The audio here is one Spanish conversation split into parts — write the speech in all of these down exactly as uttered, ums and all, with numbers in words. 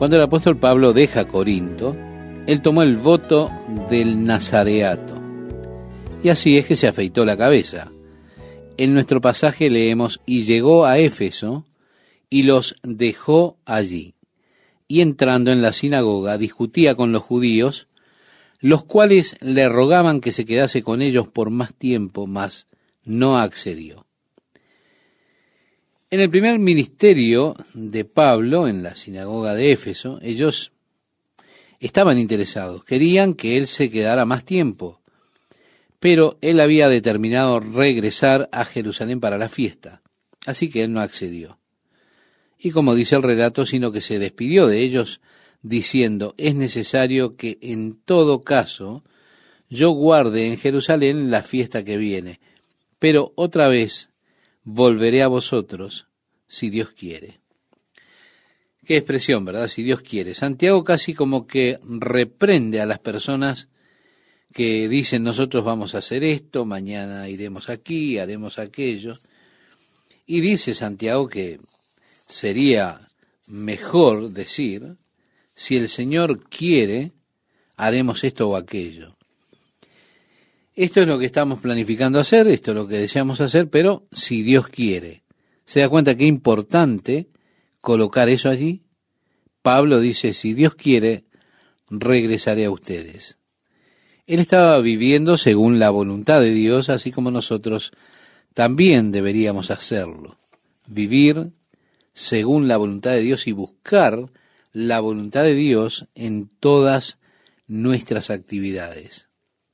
Cuando el apóstol Pablo deja Corinto, él tomó el voto del nazareato. Y así es que se afeitó la cabeza. En nuestro pasaje leemos, y llegó a Éfeso, y los dejó allí. Y entrando en la sinagoga, discutía con los judíos, los cuales le rogaban que se quedase con ellos por más tiempo, mas no accedió. En el primer ministerio de Pablo, en la sinagoga de Éfeso, ellos estaban interesados, querían que él se quedara más tiempo, pero él había determinado regresar a Jerusalén para la fiesta, así que él no accedió. Y como dice el relato, sino que se despidió de ellos diciendo, es necesario que en todo caso yo guarde en Jerusalén la fiesta que viene, pero otra vez volveré a vosotros, si Dios quiere. Qué expresión, ¿verdad? Si Dios quiere. Santiago casi como que reprende a las personas que dicen, nosotros vamos a hacer esto, mañana iremos aquí, haremos aquello. Y dice Santiago que sería mejor decir, si el Señor quiere, haremos esto o aquello. Esto es lo que estamos planificando hacer, esto es lo que deseamos hacer, pero si Dios quiere. ¿Se da cuenta qué importante colocar eso allí? Pablo dice, si Dios quiere, regresaré a ustedes. Él estaba viviendo según la voluntad de Dios, así como nosotros también deberíamos hacerlo. Vivir según la voluntad de Dios y buscar la voluntad de Dios en todas nuestras actividades.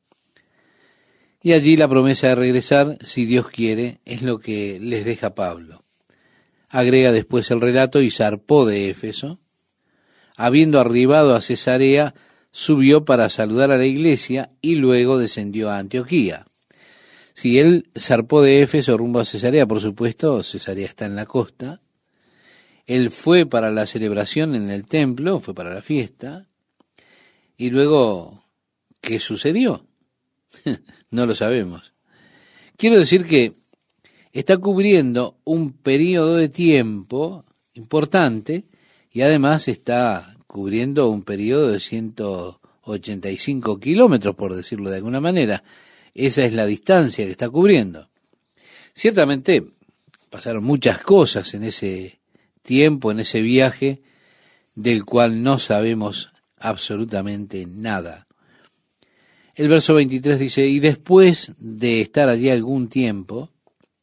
Y allí la promesa de regresar, si Dios quiere, es lo que les deja Pablo. Agrega después el relato, y zarpó de Éfeso. Habiendo arribado a Cesarea, subió para saludar a la iglesia y luego descendió a Antioquía. Si él zarpó de Éfeso rumbo a Cesarea, por supuesto, Cesarea está en la costa. Él fue para la celebración en el templo, fue para la fiesta. Y luego, ¿qué sucedió? No lo sabemos. Quiero decir que está cubriendo un periodo de tiempo importante y además está cubriendo un periodo de ciento ochenta y cinco kilómetros, por decirlo de alguna manera. Esa es la distancia que está cubriendo. Ciertamente pasaron muchas cosas en ese tiempo, en ese viaje, del cual no sabemos absolutamente nada. El verso veintitrés dice, y después de estar allí algún tiempo,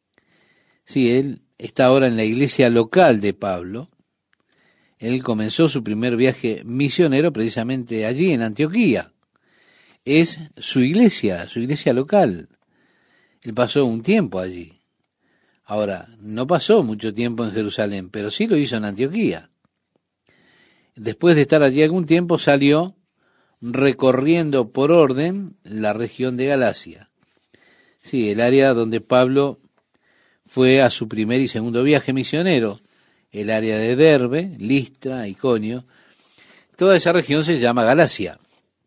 sí, él está ahora en la iglesia local de Pablo. Él comenzó su primer viaje misionero precisamente allí en Antioquía. Es su iglesia, su iglesia local. Él pasó un tiempo allí. Ahora, no pasó mucho tiempo en Jerusalén, pero sí lo hizo en Antioquía. Después de estar allí algún tiempo, salió recorriendo por orden la región de Galacia. Sí, el área donde Pablo fue a su primer y segundo viaje misionero, el área de Derbe, Listra, Iconio. Toda esa región se llama Galacia.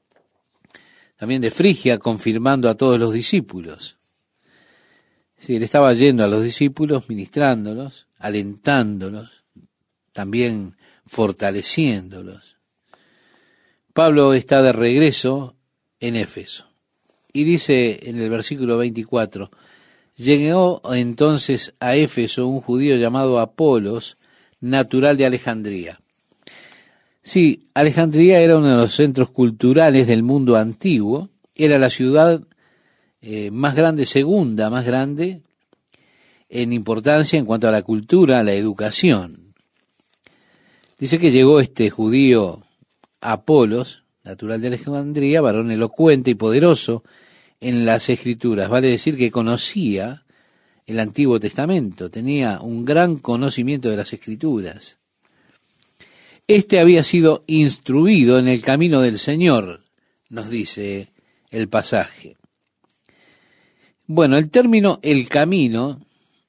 También de Frigia, confirmando a todos los discípulos. Sí, él estaba yendo a los discípulos, ministrándolos, alentándolos, también fortaleciéndolos. Pablo está de regreso en Éfeso. Y dice en el versículo veinticuatro, llegó entonces a Éfeso un judío llamado Apolos, natural de Alejandría. Sí, Alejandría era uno de los centros culturales del mundo antiguo, era la ciudad eh, más grande, segunda más grande en importancia en cuanto a la cultura, a la educación. Dice que llegó este judío Apolos, natural de Alejandría, varón elocuente y poderoso en las Escrituras, vale decir que conocía el Antiguo Testamento, tenía un gran conocimiento de las Escrituras. Este había sido instruido en el camino del Señor, nos dice el pasaje. Bueno, el término el camino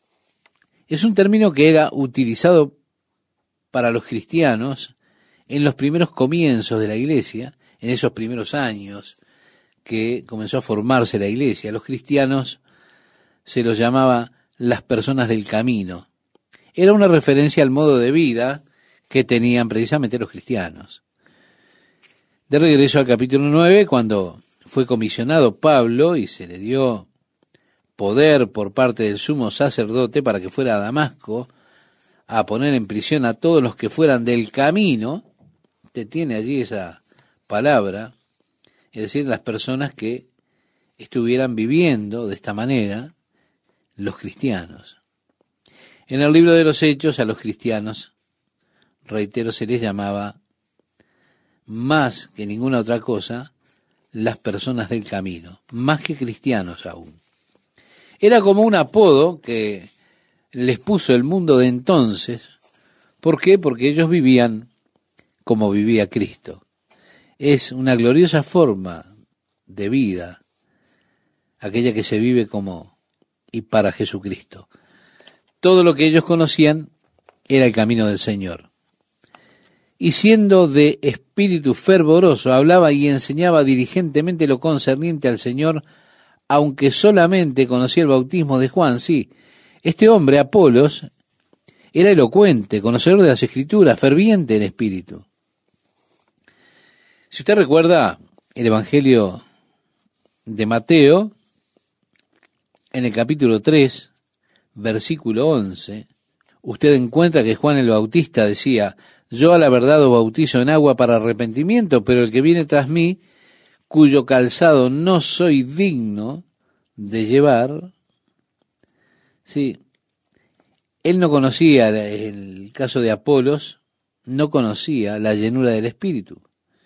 es un término que era utilizado para los cristianos en los primeros comienzos de la iglesia, en esos primeros años que comenzó a formarse la iglesia. Los cristianos se los llamaba las personas del camino. Era una referencia al modo de vida que tenían precisamente los cristianos. De regreso al capítulo nueve, cuando fue comisionado Pablo y se le dio poder por parte del sumo sacerdote para que fuera a Damasco a poner en prisión a todos los que fueran del camino, te tiene allí esa palabra, es decir, las personas que estuvieran viviendo de esta manera, los cristianos. En el libro de los Hechos a los cristianos, reitero, se les llamaba más que ninguna otra cosa las personas del camino, más que cristianos aún. Era como un apodo que les puso el mundo de entonces. ¿Por qué? Porque ellos vivían como vivía Cristo. Es una gloriosa forma de vida, aquella que se vive como y para Jesucristo. Todo lo que ellos conocían era el camino del Señor. Y siendo de espíritu fervoroso, hablaba y enseñaba diligentemente lo concerniente al Señor, aunque solamente conocía el bautismo de Juan. Sí, este hombre, Apolos, era elocuente, conocedor de las Escrituras, ferviente en espíritu. Si usted recuerda el Evangelio de Mateo, en el capítulo tres, versículo once, usted encuentra que Juan el Bautista decía: yo a la verdad os bautizo en agua para arrepentimiento, pero el que viene tras mí, cuyo calzado no soy digno de llevar. Sí, él no conocía, el caso de Apolos, no conocía la llenura del Espíritu.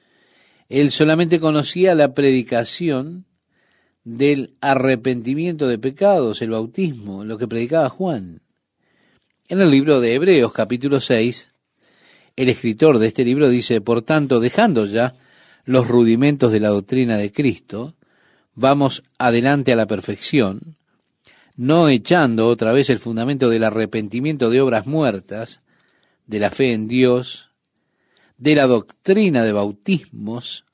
Él solamente conocía la predicación del arrepentimiento de pecados, el bautismo, lo que predicaba Juan. En el libro de Hebreos, capítulo seis, el escritor de este libro dice: por tanto, dejando ya los rudimentos de la doctrina de Cristo, vamos adelante a la perfección, no echando otra vez el fundamento del arrepentimiento de obras muertas, de la fe en Dios, de la doctrina de bautismos,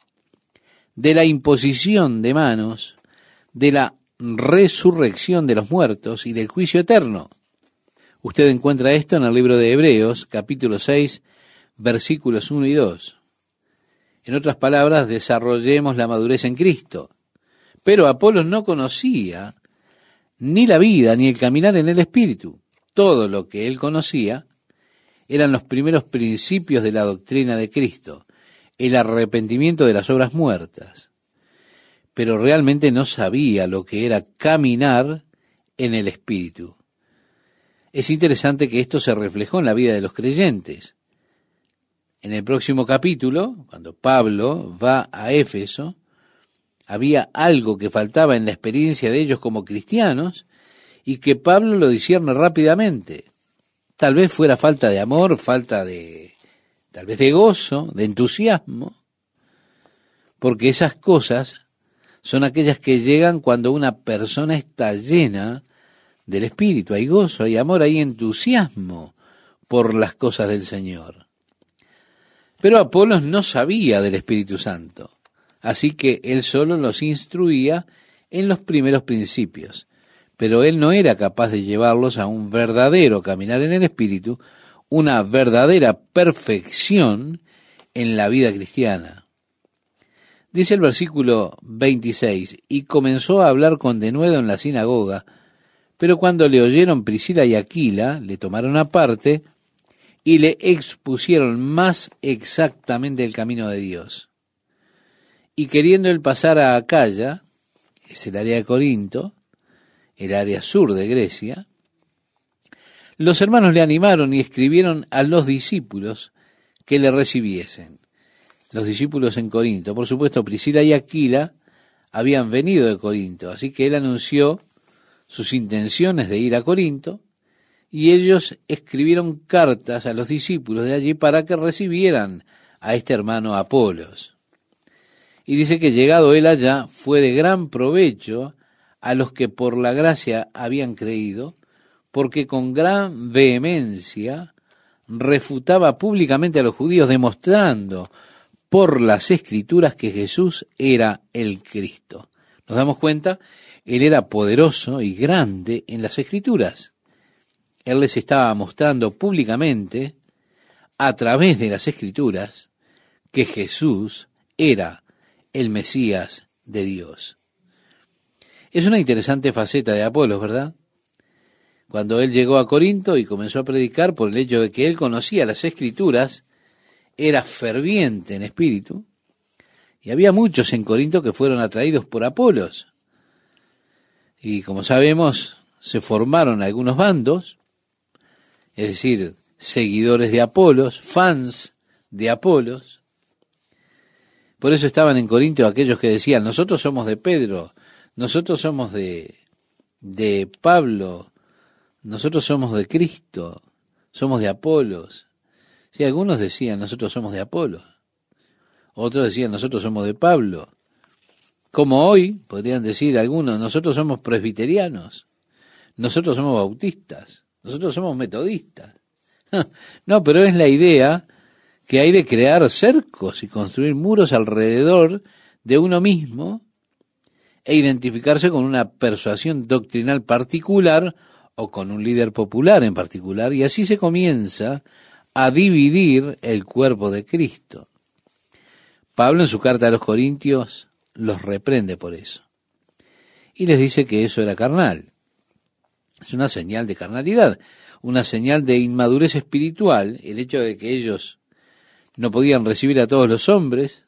de la imposición de manos, de la resurrección de los muertos y del juicio eterno. Usted encuentra esto en el libro de Hebreos, capítulo seis, versículos uno y dos. En otras palabras, desarrollemos la madurez en Cristo. Pero Apolos no conocía ni la vida ni el caminar en el Espíritu. Todo lo que él conocía eran los primeros principios de la doctrina de Cristo, el arrepentimiento de las obras muertas. Pero realmente no sabía lo que era caminar en el Espíritu. Es interesante que esto se reflejó en la vida de los creyentes. En el próximo capítulo, cuando Pablo va a Éfeso, había algo que faltaba en la experiencia de ellos como cristianos y que Pablo lo discierne rápidamente. Tal vez fuera falta de amor, falta de, tal vez de gozo, de entusiasmo, porque esas cosas son aquellas que llegan cuando una persona está llena del Espíritu. Hay gozo, hay amor, hay entusiasmo por las cosas del Señor. Pero Apolos no sabía del Espíritu Santo, así que él solo los instruía en los primeros principios, pero él no era capaz de llevarlos a un verdadero caminar en el Espíritu, una verdadera perfección en la vida cristiana. Dice el versículo veintiséis, y comenzó a hablar con denuedo en la sinagoga, pero cuando le oyeron Priscila y Aquila, le tomaron aparte y le expusieron más exactamente el camino de Dios. Y queriendo él pasar a Acaya, es el área de Corinto, el área sur de Grecia, los hermanos le animaron y escribieron a los discípulos que le recibiesen. Los discípulos en Corinto. Por supuesto, Priscila y Aquila habían venido de Corinto, así que él anunció sus intenciones de ir a Corinto, y ellos escribieron cartas a los discípulos de allí para que recibieran a este hermano Apolos. Y dice que llegado él allá, fue de gran provecho a los que por la gracia habían creído, porque con gran vehemencia refutaba públicamente a los judíos, demostrando por las Escrituras que Jesús era el Cristo. Nos damos cuenta, él era poderoso y grande en las Escrituras. Él les estaba mostrando públicamente a través de las Escrituras que Jesús era el Mesías de Dios. Es una interesante faceta de Apolos, ¿verdad? Cuando él llegó a Corinto y comenzó a predicar, por el hecho de que él conocía las Escrituras, era ferviente en espíritu, y había muchos en Corinto que fueron atraídos por Apolos. Y como sabemos, se formaron algunos bandos, es decir, seguidores de Apolos, fans de Apolos. Por eso estaban en Corinto aquellos que decían, nosotros somos de Pedro, nosotros somos de, de Pablo, nosotros somos de Cristo, somos de Apolos. Sí, algunos decían, nosotros somos de Apolos. Otros decían, nosotros somos de Pablo. Como hoy, podrían decir algunos, nosotros somos presbiterianos, nosotros somos bautistas, nosotros somos metodistas. No, pero es la idea que hay de crear cercos y construir muros alrededor de uno mismo e identificarse con una persuasión doctrinal particular o con un líder popular en particular, y así se comienza a dividir el cuerpo de Cristo. Pablo en su carta a los Corintios los reprende por eso y les dice que eso era carnal. Es una señal de carnalidad, una señal de inmadurez espiritual, el hecho de que ellos no podían recibir a todos los hombres,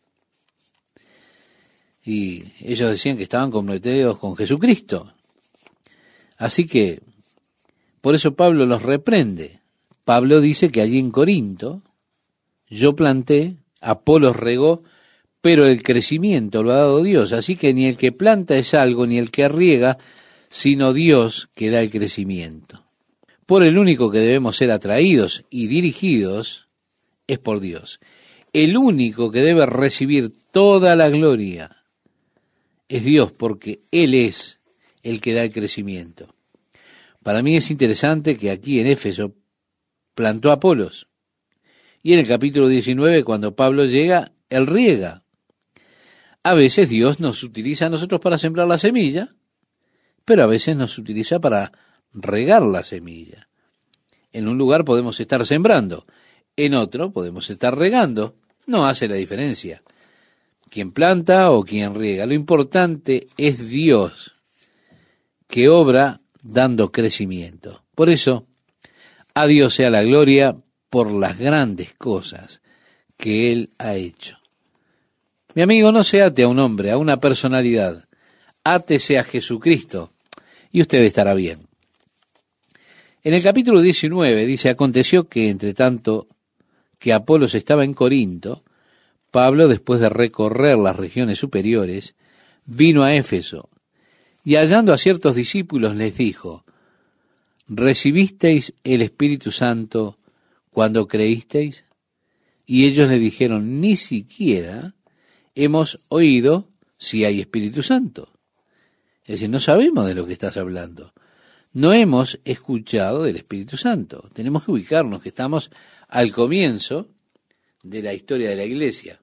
y ellos decían que estaban comprometidos con Jesucristo. Así que, por eso Pablo los reprende. Pablo dice que allí en Corinto, yo planté, Apolos regó, pero el crecimiento lo ha dado Dios. Así que ni el que planta es algo, ni el que riega, sino Dios que da el crecimiento. Por el único que debemos ser atraídos y dirigidos es por Dios. El único que debe recibir toda la gloria es Dios, porque Él es el que da el crecimiento. Para mí es interesante que aquí en Éfeso plantó Apolos, y en el capítulo diecinueve, cuando Pablo llega, él riega. A veces Dios nos utiliza a nosotros para sembrar la semilla, pero a veces nos utiliza para regar la semilla. En un lugar podemos estar sembrando, en otro podemos estar regando. No hace la diferencia quien planta o quien riega. Lo importante es Dios, que obra dando crecimiento. Por eso, a Dios sea la gloria por las grandes cosas que Él ha hecho. Mi amigo, no se ate a un hombre, a una personalidad. Átese a Jesucristo y usted estará bien. En el capítulo diecinueve dice, aconteció que entre tanto que Apolos estaba en Corinto, Pablo, después de recorrer las regiones superiores, vino a Éfeso, y hallando a ciertos discípulos les dijo, ¿recibisteis el Espíritu Santo cuando creísteis? Y ellos le dijeron, ni siquiera hemos oído si hay Espíritu Santo. Es decir, no sabemos de lo que estás hablando. No hemos escuchado del Espíritu Santo. Tenemos que ubicarnos que estamos al comienzo de la historia de la iglesia.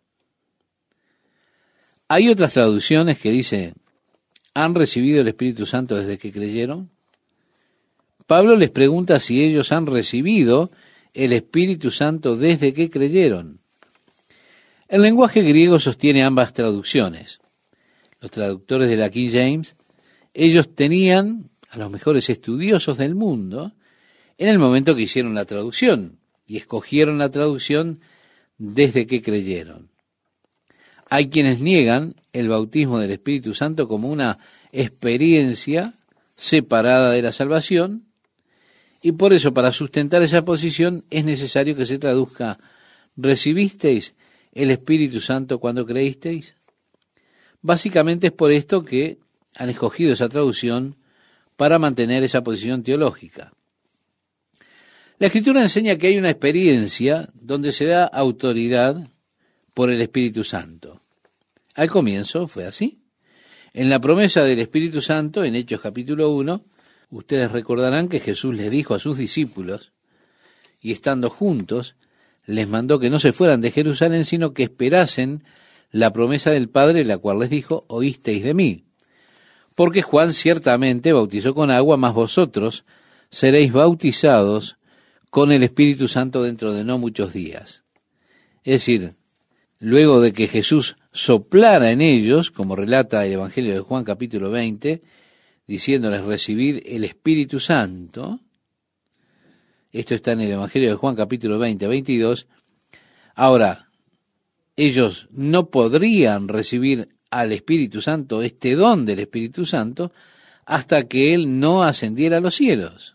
Hay otras traducciones que dicen, ¿han recibido el Espíritu Santo desde que creyeron? Pablo les pregunta si ellos han recibido el Espíritu Santo desde que creyeron. El lenguaje griego sostiene ambas traducciones. Los traductores de la King James, ellos tenían a los mejores estudiosos del mundo en el momento que hicieron la traducción, y escogieron la traducción desde que creyeron. Hay quienes niegan el bautismo del Espíritu Santo como una experiencia separada de la salvación, y por eso, para sustentar esa posición, es necesario que se traduzca, ¿recibisteis el Espíritu Santo cuando creísteis? Básicamente es por esto que han escogido esa traducción para mantener esa posición teológica. La Escritura enseña que hay una experiencia donde se da autoridad por el Espíritu Santo. Al comienzo fue así. En la promesa del Espíritu Santo, en Hechos capítulo uno, ustedes recordarán que Jesús les dijo a sus discípulos, y estando juntos, les mandó que no se fueran de Jerusalén, sino que esperasen la promesa del Padre, la cual les dijo, oísteis de mí. Porque Juan ciertamente bautizó con agua, mas vosotros seréis bautizados con el Espíritu Santo dentro de no muchos días. Es decir, luego de que Jesús soplara en ellos, como relata el Evangelio de Juan capítulo veinte, diciéndoles recibid el Espíritu Santo, esto está en el Evangelio de Juan capítulo veinte, veintidós, ahora, ellos no podrían recibir al Espíritu Santo, este don del Espíritu Santo, hasta que Él no ascendiera a los cielos.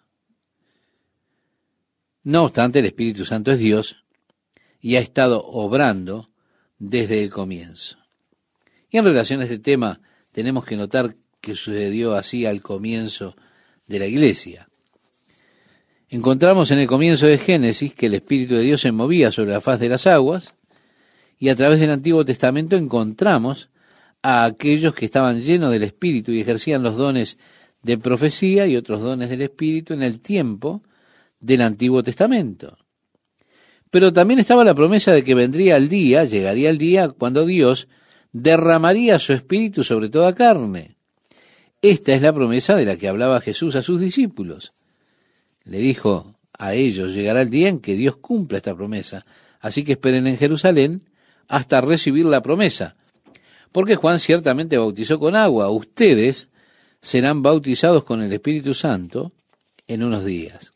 No obstante, el Espíritu Santo es Dios y ha estado obrando desde el comienzo. Y en relación a este tema, tenemos que notar que sucedió así al comienzo de la iglesia. Encontramos en el comienzo de Génesis que el Espíritu de Dios se movía sobre la faz de las aguas, y a través del Antiguo Testamento encontramos a aquellos que estaban llenos del Espíritu y ejercían los dones de profecía y otros dones del Espíritu en el tiempo del Antiguo Testamento. Pero también estaba la promesa de que vendría el día, llegaría el día cuando Dios derramaría su Espíritu sobre toda carne. Esta es la promesa de la que hablaba Jesús a sus discípulos. Le dijo a ellos, llegará el día en que Dios cumpla esta promesa, así que esperen en Jerusalén hasta recibir la promesa. Porque Juan ciertamente bautizó con agua, ustedes serán bautizados con el Espíritu Santo en unos días.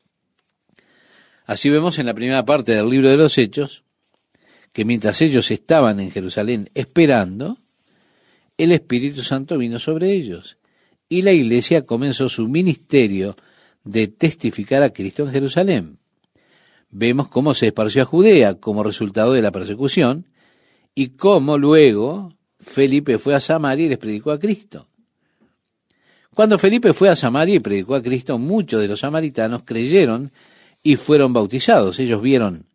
Así vemos en la primera parte del libro de los Hechos, que mientras ellos estaban en Jerusalén esperando, el Espíritu Santo vino sobre ellos, y la iglesia comenzó su ministerio de testificar a Cristo en Jerusalén. Vemos cómo se esparció a Judea como resultado de la persecución, y cómo luego Felipe fue a Samaria y les predicó a Cristo. Cuando Felipe fue a Samaria y predicó a Cristo, muchos de los samaritanos creyeron y fueron bautizados. Ellos vieron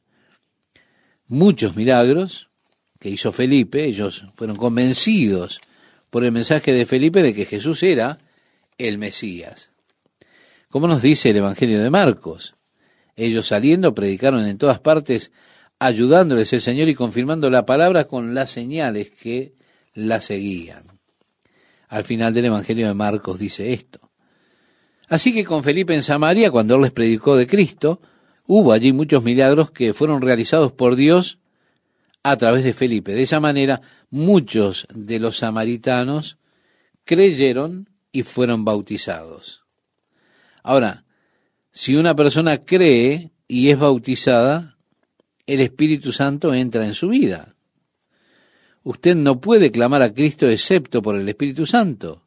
muchos milagros que hizo Felipe, ellos fueron convencidos por el mensaje de Felipe de que Jesús era el Mesías. Como nos dice el Evangelio de Marcos, ellos saliendo predicaron en todas partes, ayudándoles el Señor y confirmando la palabra con las señales que la seguían. Al final del Evangelio de Marcos dice esto. Así que con Felipe en Samaria, cuando él les predicó de Cristo, hubo allí muchos milagros que fueron realizados por Dios a través de Felipe. De esa manera, muchos de los samaritanos creyeron y fueron bautizados. Ahora, si una persona cree y es bautizada, el Espíritu Santo entra en su vida. Usted no puede clamar a Cristo excepto por el Espíritu Santo.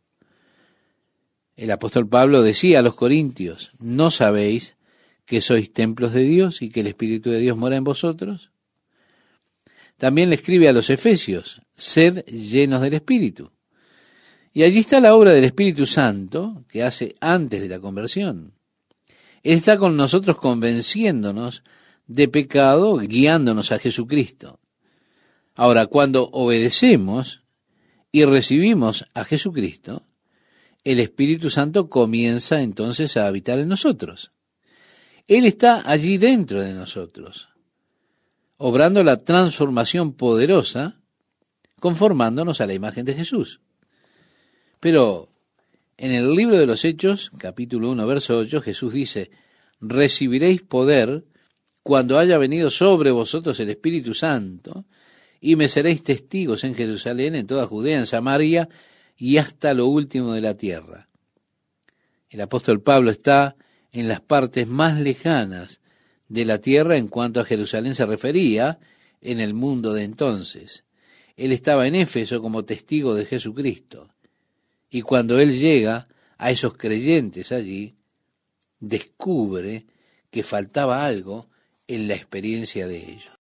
El apóstol Pablo decía a los corintios, ¿no sabéis que sois templos de Dios y que el Espíritu de Dios mora en vosotros? También le escribe a los efesios, sed llenos del Espíritu. Y allí está la obra del Espíritu Santo que hace antes de la conversión. Él está con nosotros convenciéndonos de pecado, guiándonos a Jesucristo. Ahora, cuando obedecemos y recibimos a Jesucristo, el Espíritu Santo comienza entonces a habitar en nosotros. Él está allí dentro de nosotros, obrando la transformación poderosa, conformándonos a la imagen de Jesús. Pero en el libro de los Hechos, capítulo uno, verso ocho, Jesús dice, recibiréis poder cuando haya venido sobre vosotros el Espíritu Santo, y me seréis testigos en Jerusalén, en toda Judea, en Samaria, y hasta lo último de la tierra. El apóstol Pablo está en las partes más lejanas de la tierra en cuanto a Jerusalén se refería en el mundo de entonces. Él estaba en Éfeso como testigo de Jesucristo. Y cuando él llega a esos creyentes allí, descubre que faltaba algo en la experiencia de ellos.